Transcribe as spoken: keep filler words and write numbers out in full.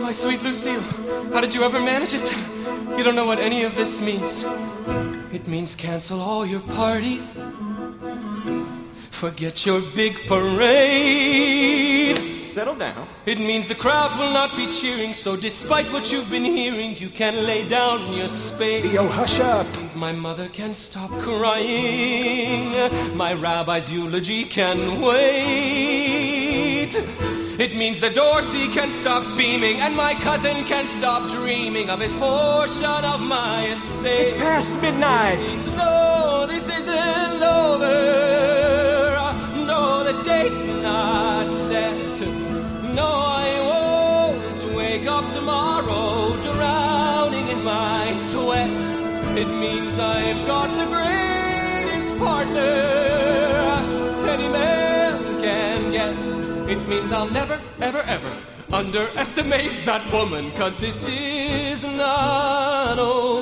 My sweet Lucille, how did you ever manage it? You don't know what any of this means. It means cancel all your parties. Forget your big parade. Settle down. It means the crowds will not be cheering, so despite what you've been hearing, you can lay down your spade. Yo, hush up. It means my mother can stop crying. My rabbi's eulogy can wait. It means the Dorsey can stop beaming, and my cousin can stop dreaming of his portion of my estate. It's past midnight. It means no, this isn't over. No, the date's not set. No, I won't wake up tomorrow drowning in my sweat. It means I've got the greatest partner any man can get. It means I'll never, ever, ever underestimate that woman, 'cause this is not over.